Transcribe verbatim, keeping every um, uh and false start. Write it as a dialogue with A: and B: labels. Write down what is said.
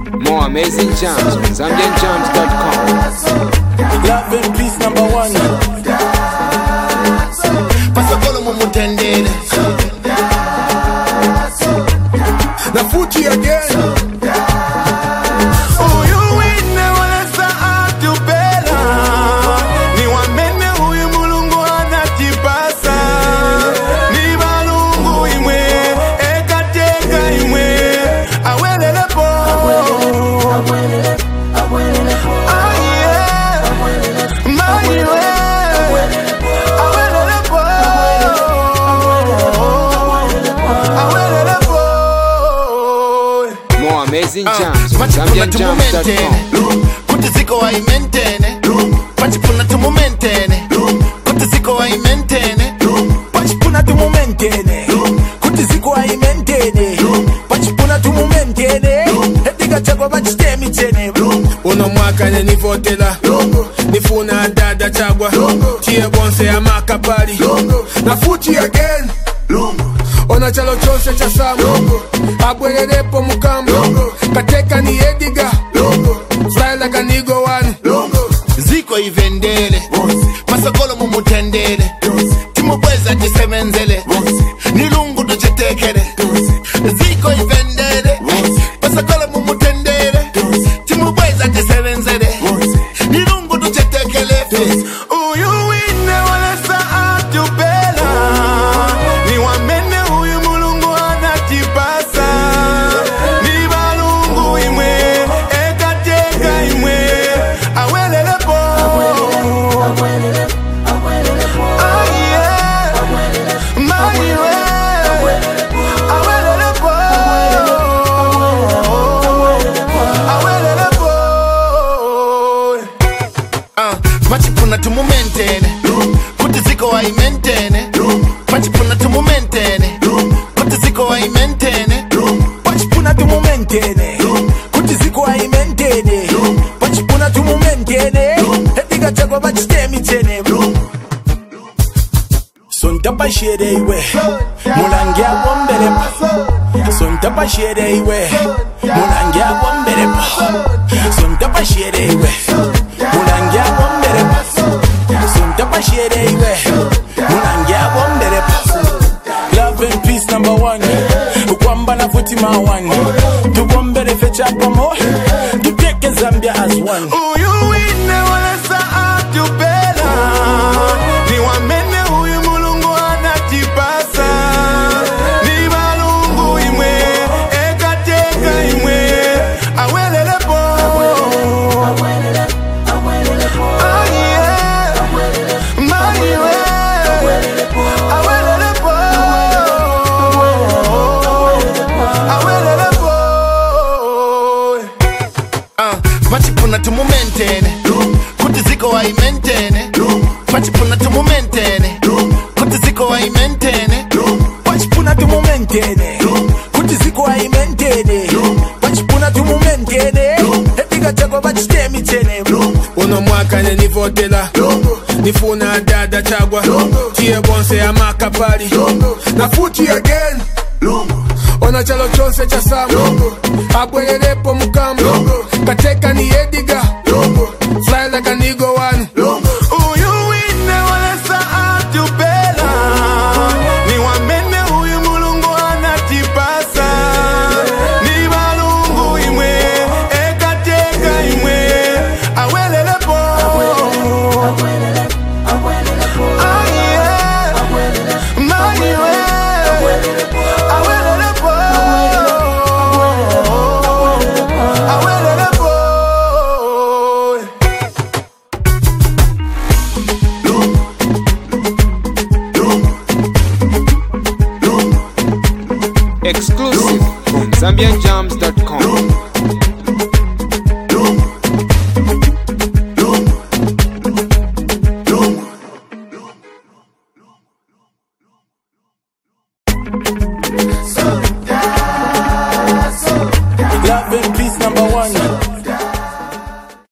A: More amazing jams on Zambian Jams dot com.
B: Love and peace number one.
C: Pasakolo mumutendele
B: Na Fuji again.
A: Amazing jams on Zambian Jams dot com.
C: Kuti ziko wa imentene Pachipuna tumu mentene Kuti ziko wa imentene
B: Pachipuna tumu mentene Kuti ziko wa imentene Pachipuna tumu mentene Hediga chagwa bachitemi chene Uno mwaka ne nivotela Nifuna dada chagwa Chie bonse ya makapari Na Fuji again Ona chalo chonse cha samu Abwelerepo mukambo Kateka ni ediga Fly like a nigga one
C: Ziko ivendele Masakolo mumutendele Timubweza jisemenzele Nilungu duchetekele Ziko ivendele Masakolo mumutendele Timubweza jisemenzele Nilungu duchetekele Uyu wine wala saa tupela Ni wamene huyu mulungu anatipasa Ni balungu imwe Ekateka imwe Awelele po Awelele po Ah yeah My way Awelele po Awelele po Ah Pachipuna tumu mentene Kuti ziko wa imentene Pachipuna tumu mentene Kuti ziko wa imentene
B: Pachipuna tumu mentene Kuti ziko wa imentene Pachipuna tumu mentene Hediga chagwa bachitemi chene Sontapa shere iwe Mulangia wombere pa Sontapa shere iwe Mulangia wombere pa Sontapa shere iwe Mulangia wombere pa Sontapa shere iwe Mulangia wombere pa Love and peace number one Ukwamba na futi ma one Tuwombere fecha pamo Tuteke Zambia as one
C: Uyu wine wala saa tupela Ni wamene huyu mulungu anatipasa Ni balungu imwe Ekateka imwe Awelele po Awelele po Ah yeah My way Awelele po Awelele po Ah Pachipuna tumu mentene Kuti ziko wa imentene Pachipuna tumu mentene Kuti ziko wa imentene
B: Pachipuna tumu mentene Kuti ziko wa imentene Pachipuna tumu mentene Hediga chagwa bachitemi chene Uno mwaka ne nivotela Nifuna dada chagwa Chie bonse ya makapari Na Fuji again Ona chalo chonse cha samu Abwelerepo mukambo Kateka ni ediga Fly like a nigga one
C: Uyu wine wala saa tupela Ni wamene huyu mulungu anatipasa Ni balungu imwe Ekateka imwe Awelele po Awelele po Ah yeah My way Awelele po Awelele po
A: Exclusive from Zambian Jams dot com.